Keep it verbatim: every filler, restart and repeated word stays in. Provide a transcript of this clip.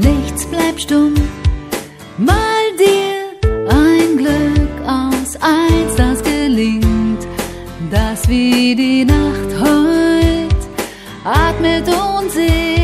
nichts bleibt stumm. Mal dir ein Glück aus eins, das gelingt, das wie die Nacht heult, atmet und singt.